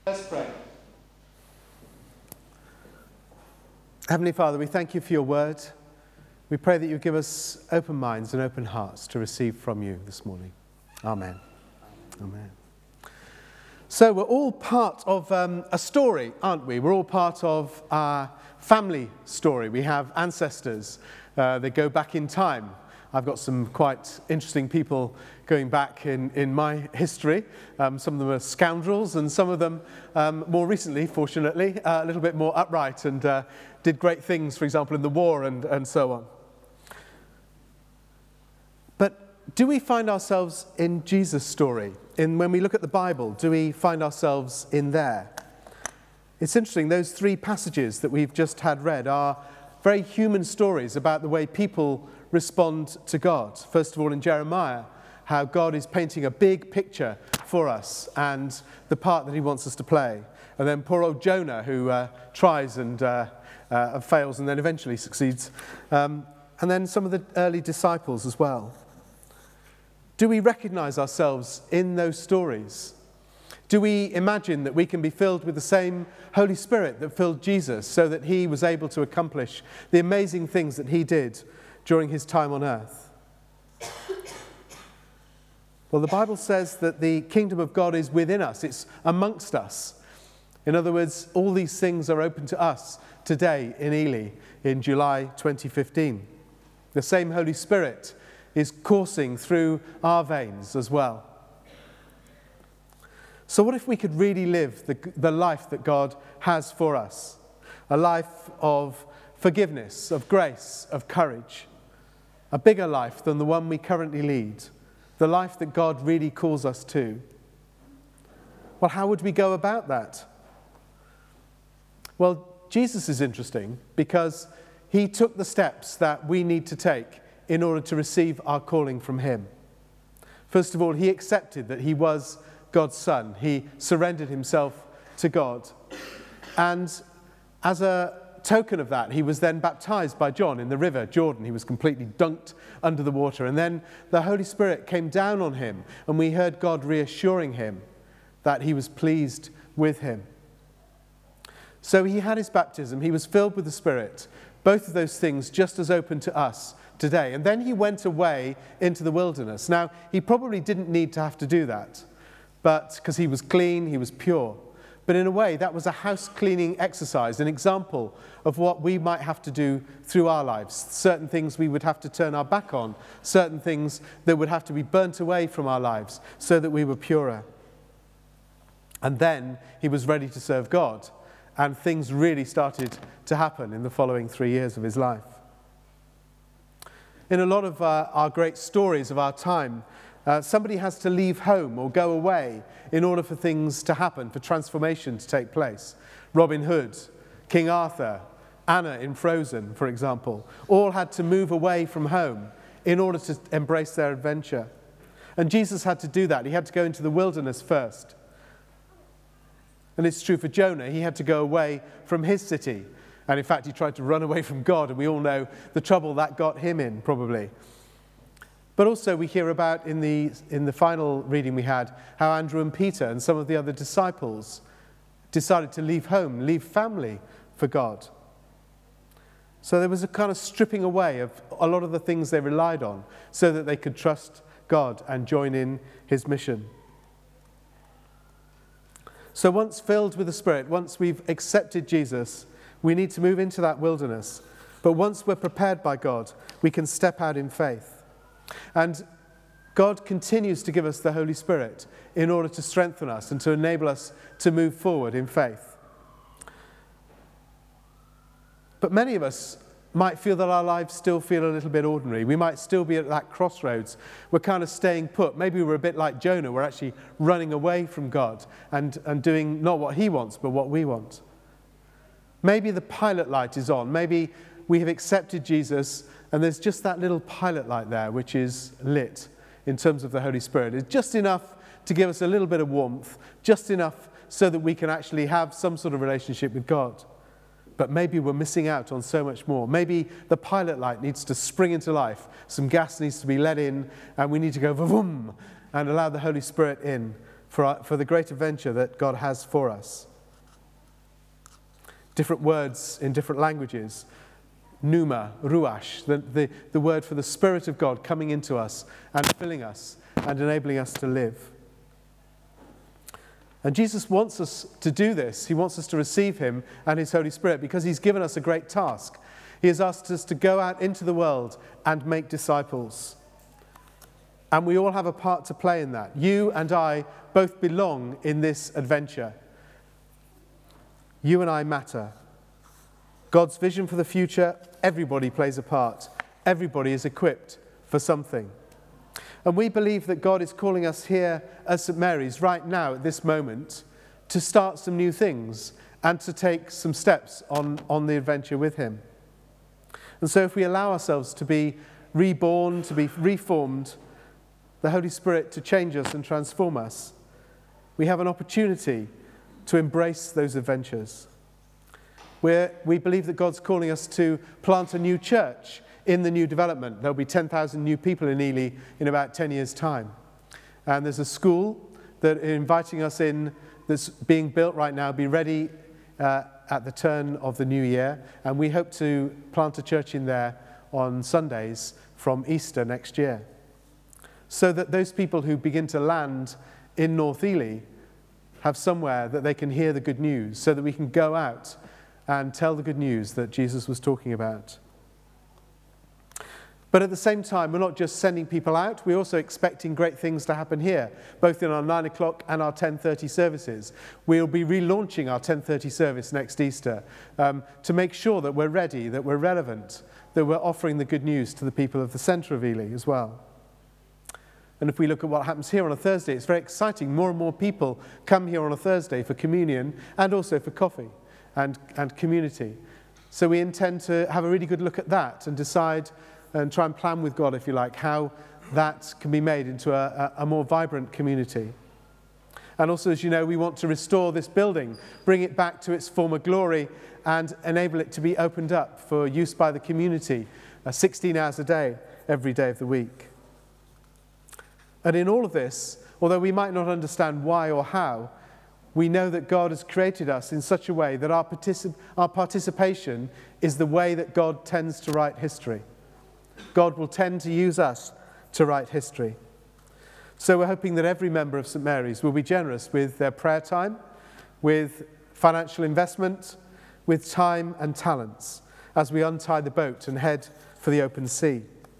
Let's pray. Heavenly Father, we thank you for your word. We pray that you give us open minds and open hearts to receive from you this morning. Amen. Amen. So we're all part of a story, aren't we? We're all part of our family story. We have ancestors. They go back in time. I've got some quite interesting people going back in my history. Some of them are scoundrels, and some of them, more recently, fortunately, a little bit more upright and did great things, for example, in the war and so on. But do we find ourselves in Jesus' story? When we look at the Bible, do we find ourselves in there? It's interesting, those three passages that we've just had read are very human stories about the way people respond to God. First of all, in Jeremiah, how God is painting a big picture for us and the part that he wants us to play. And then poor old Jonah, who tries and fails and then eventually succeeds. And then some of the early disciples as well. Do we recognize ourselves in those stories? Do we imagine that we can be filled with the same Holy Spirit that filled Jesus so that he was able to accomplish the amazing things that he did during his time on earth? Well, the Bible says that the kingdom of God is within us. It's amongst us. In other words, all these things are open to us today in Ely in July 2015. The same Holy Spirit is coursing through our veins as well. So what if we could really live the life that God has for us? A life of forgiveness, of grace, of courage. A bigger life than the one we currently lead. The life that God really calls us to. Well, how would we go about that? Well, Jesus is interesting because he took the steps that we need to take in order to receive our calling from him. First of all, he accepted that he was God's son. He surrendered himself to God. And as a token of that, he was then baptized by John in the river Jordan. He was completely dunked under the water. And then the Holy Spirit came down on him, and we heard God reassuring him that he was pleased with him. So he had his baptism. He was filled with the Spirit. Both of those things just as open to us today. And then he went away into the wilderness. Now, he probably didn't need to have to do that, but because he was clean, he was pure. But in a way, that was a house cleaning exercise, an example of what we might have to do through our lives. Certain things we would have to turn our back on, certain things that would have to be burnt away from our lives so that we were purer. And then he was ready to serve God, and things really started to happen in the following 3 years of his life. In a lot of our great stories of our time, somebody has to leave home or go away in order for things to happen, for transformation to take place. Robin Hood, King Arthur, Anna in Frozen, for example, all had to move away from home in order to embrace their adventure. And Jesus had to do that. He had to go into the wilderness first. And it's true for Jonah. He had to go away from his city. And in fact, he tried to run away from God, and we all know the trouble that got him in, probably. But also we hear about in the final reading we had, how Andrew and Peter and some of the other disciples decided to leave home, leave family for God. So there was a kind of stripping away of a lot of the things they relied on so that they could trust God and join in his mission. So once filled with the Spirit, once we've accepted Jesus, we need to move into that wilderness. But once we're prepared by God, we can step out in faith. And God continues to give us the Holy Spirit in order to strengthen us and to enable us to move forward in faith. But many of us might feel that our lives still feel a little bit ordinary. We might still be at that crossroads. We're kind of staying put. Maybe we're a bit like Jonah. We're actually running away from God and doing not what he wants, but what we want. Maybe the pilot light is on. Maybe we have accepted Jesus and there's just that little pilot light there which is lit in terms of the Holy Spirit. It's just enough to give us a little bit of warmth, just enough so that we can actually have some sort of relationship with God. But maybe we're missing out on so much more. Maybe the pilot light needs to spring into life. Some gas needs to be let in, and we need to go vroom and allow the Holy Spirit in for the great adventure that God has for us. Different words in different languages. Pneuma, ruach, the word for the Spirit of God coming into us and filling us and enabling us to live. And Jesus wants us to do this. He wants us to receive him and his Holy Spirit because he's given us a great task. He has asked us to go out into the world and make disciples. And we all have a part to play in that. You and I both belong in this adventure. You and I matter. God's vision for the future, everybody plays a part. Everybody is equipped for something. And we believe that God is calling us here at St. Mary's right now at this moment to start some new things and to take some steps on the adventure with him. And so if we allow ourselves to be reborn, to be reformed, the Holy Spirit to change us and transform us, we have an opportunity to embrace those adventures. We believe that God's calling us to plant a new church in the new development. There'll be 10,000 new people in Ely in about 10 years' time. And there's a school that is inviting us in that's being built right now, be ready at the turn of the new year. And we hope to plant a church in there on Sundays from Easter next year. So that those people who begin to land in North Ely have somewhere that they can hear the good news, so that we can go out and tell the good news that Jesus was talking about. But at the same time, we're not just sending people out, we're also expecting great things to happen here, both in our 9 o'clock and our 10:30 services. We'll be relaunching our 10:30 service next Easter to make sure that we're ready, that we're relevant, that we're offering the good news to the people of the centre of Ely as well. And if we look at what happens here on a Thursday, it's very exciting. More and more people come here on a Thursday for communion and also for coffee and community. So we intend to have a really good look at that and decide and try and plan with God, if you like, how that can be made into a more vibrant community. And also, as you know, we want to restore this building, bring it back to its former glory and enable it to be opened up for use by the community 16 hours a day, every day of the week. And in all of this, although we might not understand why or how, we know that God has created us in such a way that our participation is the way that God tends to write history. God will tend to use us to write history. So we're hoping that every member of St. Mary's will be generous with their prayer time, with financial investment, with time and talents as we untie the boat and head for the open sea.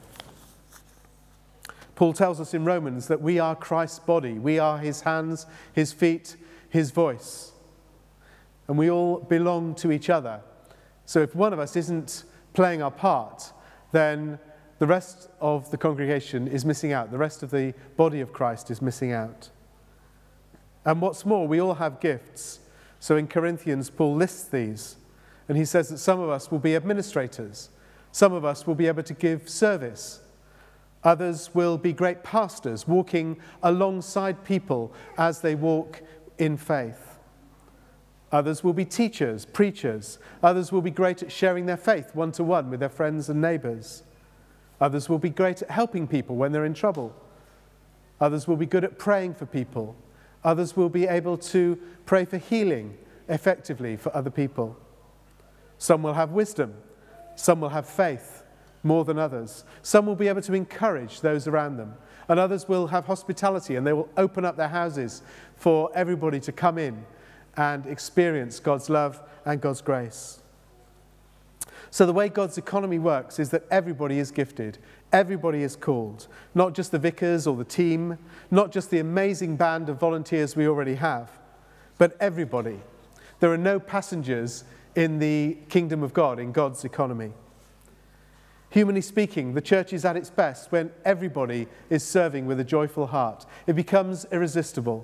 Paul tells us in Romans that we are Christ's body. We are his hands, his feet, his voice. And we all belong to each other. So if one of us isn't playing our part, then the rest of the congregation is missing out. The rest of the body of Christ is missing out. And what's more, we all have gifts. So in Corinthians, Paul lists these. And he says that some of us will be administrators. Some of us will be able to give service. Others will be great pastors, walking alongside people as they walk in faith. Others will be teachers, preachers. Others will be great at sharing their faith one-to-one with their friends and neighbours. Others will be great at helping people when they're in trouble. Others will be good at praying for people. Others will be able to pray for healing effectively for other people. Some will have wisdom. Some will have faith more than others. Some will be able to encourage those around them. And others will have hospitality, and they will open up their houses for everybody to come in and experience God's love and God's grace. So the way God's economy works is that everybody is gifted. Everybody is called. Not just the vicars or the team, not just the amazing band of volunteers we already have, but everybody. There are no passengers in the kingdom of God, in God's economy. Humanly speaking, the church is at its best when everybody is serving with a joyful heart. It becomes irresistible.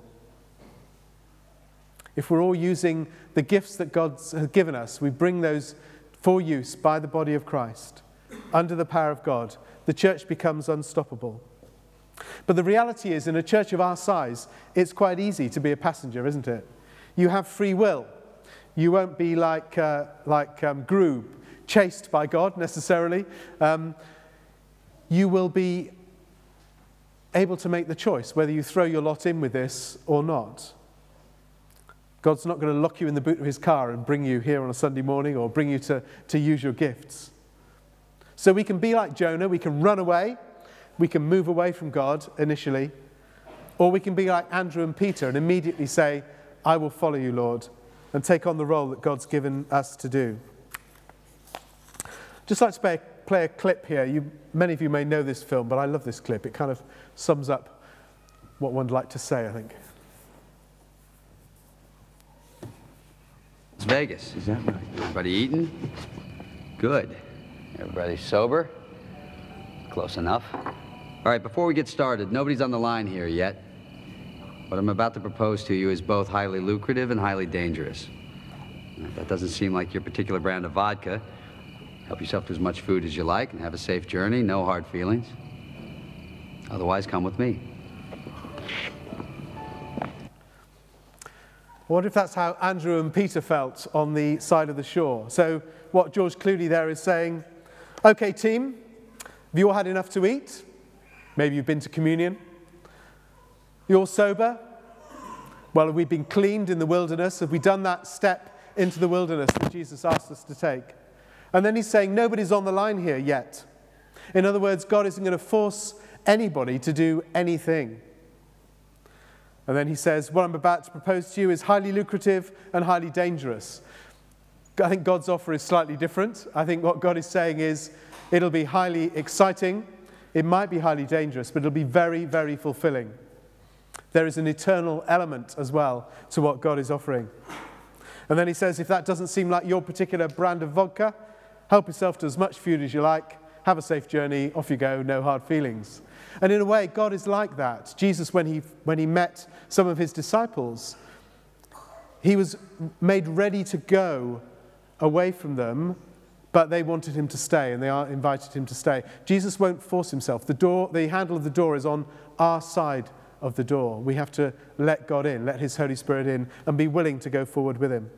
If we're all using the gifts that God has given us, we bring those for use by the body of Christ. Under the power of God, the church becomes unstoppable. But the reality is, in a church of our size, it's quite easy to be a passenger, isn't it? You have free will. You won't be like Groob, chased by God necessarily. You will be able to make the choice whether you throw your lot in with this or not. God's not going to lock you in the boot of his car and bring you here on a Sunday morning or bring you to use your gifts. So we can be like Jonah, we can run away, we can move away from God initially, or we can be like Andrew and Peter and immediately say, I will follow you, Lord, and take on the role that God's given us to do. Just like to play a clip here. Many of you may know this film, but I love this clip. It kind of sums up what one'd like to say, I think. It's Vegas. Is that right? Everybody eating? Good. Everybody sober? Close enough. All right, before we get started, nobody's on the line here yet. What I'm about to propose to you is both highly lucrative and highly dangerous. Now, if that doesn't seem like your particular brand of vodka, help yourself to as much food as you like and have a safe journey, no hard feelings. Otherwise, come with me. I wonder if that's how Andrew and Peter felt on the side of the shore. So what George Clooney there is saying, okay team, have you all had enough to eat? Maybe you've been to communion. You're all sober? Well, have we been cleaned in the wilderness? Have we done that step into the wilderness that Jesus asked us to take? And then he's saying nobody's on the line here yet. In other words, God isn't going to force anybody to do anything. And then he says, what I'm about to propose to you is highly lucrative and highly dangerous. I think God's offer is slightly different. I think what God is saying is it'll be highly exciting. It might be highly dangerous, but it'll be very, very fulfilling. There is an eternal element as well to what God is offering. And then he says, if that doesn't seem like your particular brand of vodka, help yourself to as much food as you like, have a safe journey, off you go, no hard feelings. And in a way, God is like that. Jesus, when he met some of his disciples, he was made ready to go away from them, but they wanted him to stay, and they invited him to stay. Jesus won't force himself. The handle of the door is on our side of the door. We have to let God in, let his Holy Spirit in, and be willing to go forward with him.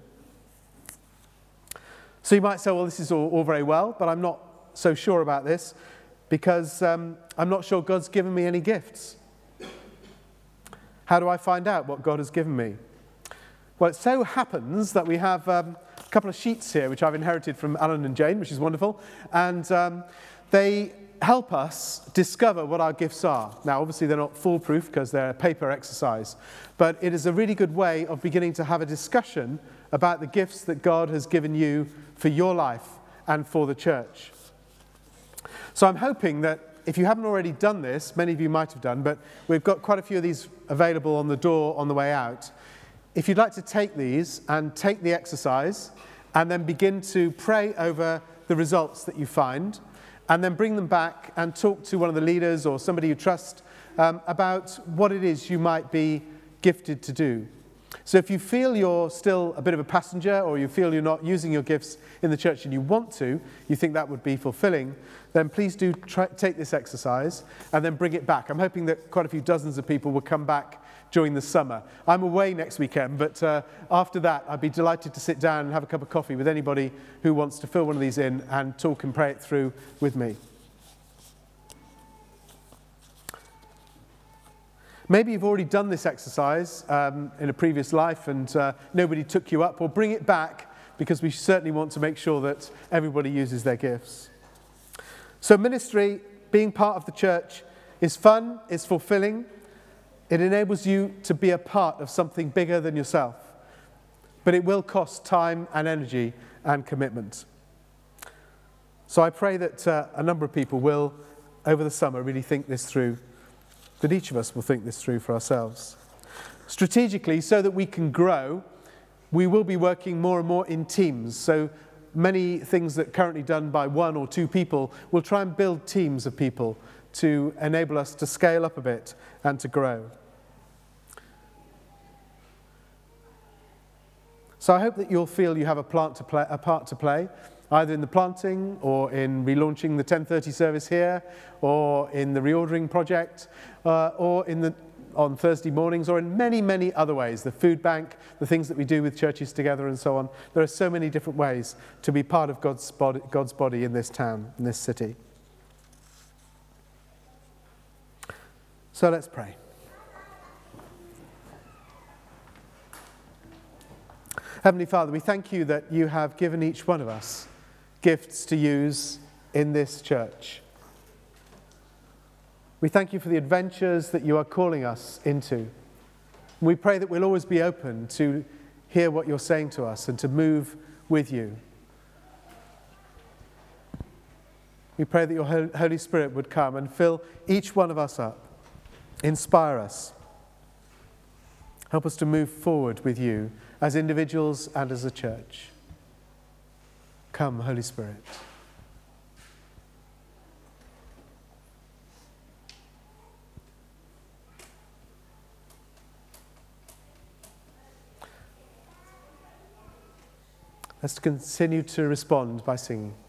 So you might say, well, this is all very well, but I'm not so sure about this because I'm not sure God's given me any gifts. How do I find out what God has given me? Well, it so happens that we have a couple of sheets here, which I've inherited from Alan and Jane, which is wonderful, and they help us discover what our gifts are. Now, obviously, they're not foolproof because they're a paper exercise, but it is a really good way of beginning to have a discussion about the gifts that God has given you for your life and for the church. So I'm hoping that if you haven't already done this, many of you might have done, but we've got quite a few of these available on the door on the way out. If you'd like to take these and take the exercise and then begin to pray over the results that you find and then bring them back and talk to one of the leaders or somebody you trust about what it is you might be gifted to do. So if you feel you're still a bit of a passenger or you feel you're not using your gifts in the church and you want to, you think that would be fulfilling, then please do take this exercise and then bring it back. I'm hoping that quite a few dozens of people will come back during the summer. I'm away next weekend, but after that I'd be delighted to sit down and have a cup of coffee with anybody who wants to fill one of these in and talk and pray it through with me. Maybe you've already done this exercise in a previous life and nobody took you up, or bring it back because we certainly want to make sure that everybody uses their gifts. So ministry, being part of the church, is fun, it's fulfilling. It enables you to be a part of something bigger than yourself. But it will cost time and energy and commitment. So I pray that a number of people will, over the summer, really think this through, that each of us will think this through for ourselves. Strategically, so that we can grow, we will be working more and more in teams. So many things that are currently done by one or two people, we'll try and build teams of people to enable us to scale up a bit and to grow. So I hope that you'll feel you have a part to play, either in the planting or in relaunching the 10:30 service here, or in the reordering project, or on Thursday mornings, or in many, many other ways, the food bank, the things that we do with churches together and so on. There are so many different ways to be part of God's body in this town, in this city. So let's pray. Heavenly Father, we thank you that you have given each one of us gifts to use in this church. We thank you for the adventures that you are calling us into. We pray that we'll always be open to hear what you're saying to us and to move with you. We pray that your Holy Spirit would come and fill each one of us up, inspire us, help us to move forward with you as individuals and as a church. Come, Holy Spirit. Let's continue to respond by singing.